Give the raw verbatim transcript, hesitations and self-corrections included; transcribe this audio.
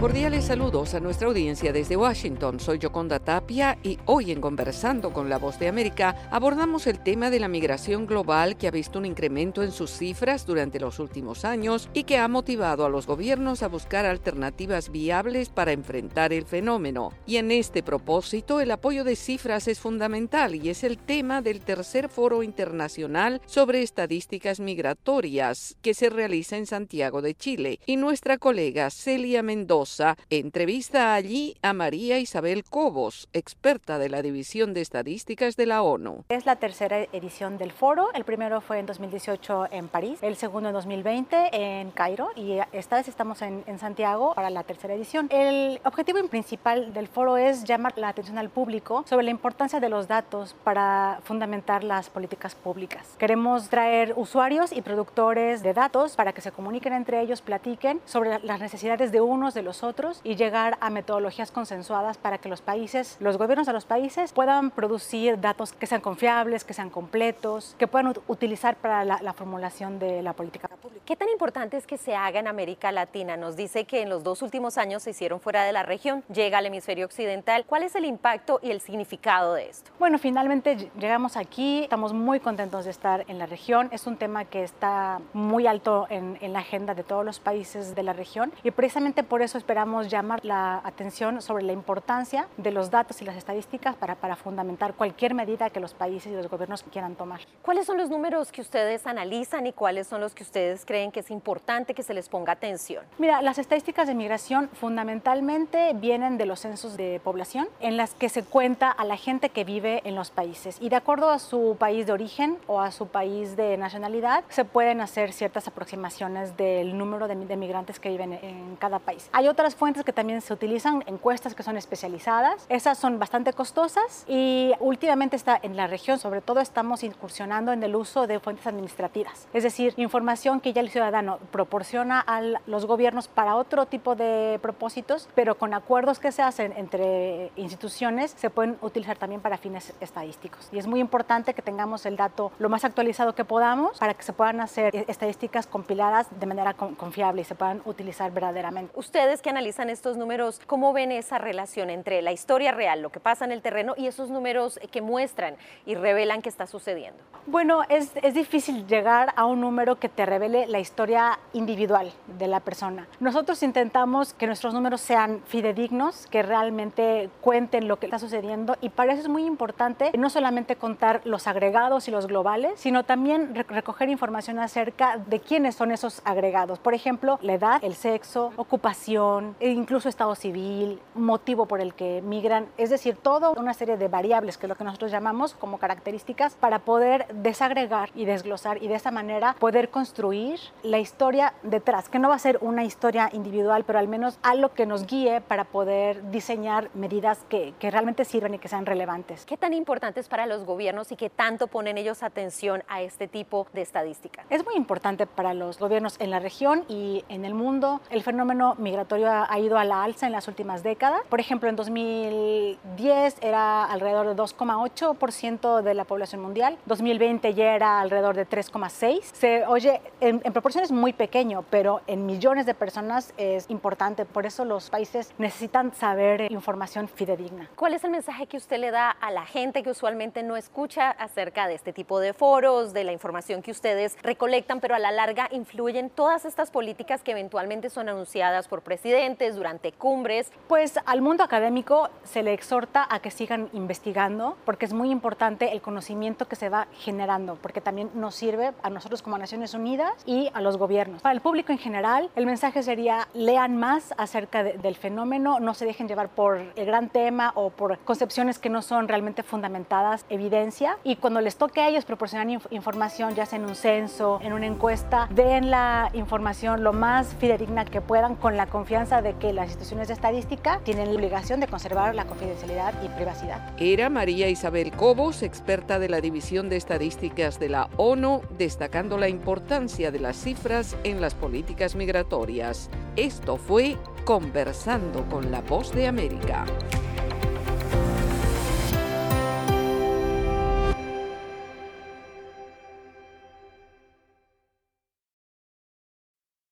Cordiales saludos a nuestra audiencia desde Washington. Soy Yoconda Tapia y hoy en Conversando con la Voz de América abordamos el tema de la migración global que ha visto un incremento en sus cifras durante los últimos años y que ha motivado a los gobiernos a buscar alternativas viables para enfrentar el fenómeno. Y en este propósito, el apoyo de cifras es fundamental y es el tema del tercer Foro Internacional sobre Estadísticas Migratorias que se realiza en Santiago de Chile. Y nuestra colega Celia Mendoza entrevista allí a María Isabel Cobos, experta de la División de Estadísticas de la ONU. Es la tercera edición del foro. El primero fue en dos mil dieciocho en París, el segundo en dos mil veinte en Cairo y esta vez estamos en, en Santiago para la tercera edición. El objetivo principal del foro es llamar la atención al público sobre la importancia de los datos para fundamentar las políticas públicas. Queremos traer usuarios y productores de datos para que se comuniquen entre ellos, platiquen sobre las necesidades de unos de los otros y llegar a metodologías consensuadas para que los países, los gobiernos de los países puedan producir datos que sean confiables, que sean completos, que puedan utilizar para la, la formulación de la política pública. ¿Qué tan importante es que se haga en América Latina? Nos dice que en los dos últimos años se hicieron fuera de la región, llega al hemisferio occidental. ¿Cuál es el impacto y el significado de esto? Bueno, finalmente llegamos aquí, estamos muy contentos de estar en la región. Es un tema que está muy alto en, en la agenda de todos los países de la región y precisamente por eso esperamos llamar la atención sobre la importancia de los datos y las estadísticas para, para fundamentar cualquier medida que los países y los gobiernos quieran tomar. ¿Cuáles son los números que ustedes analizan y cuáles son los que ustedes creen que es importante que se les ponga atención? Mira, las estadísticas de migración fundamentalmente vienen de los censos de población en las que se cuenta a la gente que vive en los países y de acuerdo a su país de origen o a su país de nacionalidad se pueden hacer ciertas aproximaciones del número de, de migrantes que viven en cada país. Hay otras fuentes que también se utilizan, encuestas que son especializadas. Esas son bastante costosas y últimamente está en la región, sobre todo estamos incursionando en el uso de fuentes administrativas. Es decir, información que ya el ciudadano proporciona a los gobiernos para otro tipo de propósitos, pero con acuerdos que se hacen entre instituciones se pueden utilizar también para fines estadísticos. Y es muy importante que tengamos el dato lo más actualizado que podamos para que se puedan hacer estadísticas compiladas de manera confiable y se puedan utilizar verdaderamente. Ustedes que analizan estos números, ¿cómo ven esa relación entre la historia real, lo que pasa en el terreno y esos números que muestran y revelan qué está sucediendo? Bueno, es, es difícil llegar a un número que te revele la historia individual de la persona. Nosotros intentamos que nuestros números sean fidedignos, que realmente cuenten lo que está sucediendo y para eso es muy importante no solamente contar los agregados y los globales, sino también recoger información acerca de quiénes son esos agregados. Por ejemplo, la edad, el sexo, ocupación, e incluso estado civil, motivo por el que migran, es decir, toda una serie de variables que es lo que nosotros llamamos como características para poder desagregar y desglosar y de esa manera poder construir la historia detrás, que no va a ser una historia individual, pero al menos algo que nos guíe para poder diseñar medidas que, que realmente sirvan y que sean relevantes. ¿Qué tan importante es para los gobiernos y qué tanto ponen ellos atención a este tipo de estadísticas? Es muy importante para los gobiernos en la región y en el mundo. El fenómeno migratorio ha, ha ido a la alza en las últimas décadas. Por ejemplo, en dos mil diez era alrededor de dos coma ocho por ciento de la población mundial. dos mil veinte ya era alrededor de tres coma seis por ciento. Se oye, en, en proporciones muy pequeño, pero en millones de personas es importante. Por eso los países necesitan saber información fidedigna. ¿Cuál es el mensaje que usted le da a la gente que usualmente no escucha acerca de este tipo de foros, de la información que ustedes recolectan, pero a la larga influyen todas estas políticas que eventualmente son anunciadas por presidentes durante cumbres? Pues al mundo académico se le exhorta a que sigan investigando porque es muy importante el conocimiento que se va generando porque también nos sirve a nosotros como Naciones Unidas y a los gobiernos. Para el público en general, el mensaje sería lean más acerca de, del fenómeno, no se dejen llevar por el gran tema o por concepciones que no son realmente fundamentadas, evidencia, y cuando les toque a ellos proporcionar inf información, ya sea en un censo, en una encuesta, den la información lo más fidedigna que puedan con la confianza de que las instituciones de estadística tienen la obligación de conservar la confidencialidad y privacidad. Era María Isabel Cobos, experta de la División de Estadísticas de la ONU, destacando la importancia de las cifras en las políticas migratorias. Esto fue Conversando con la Voz de América.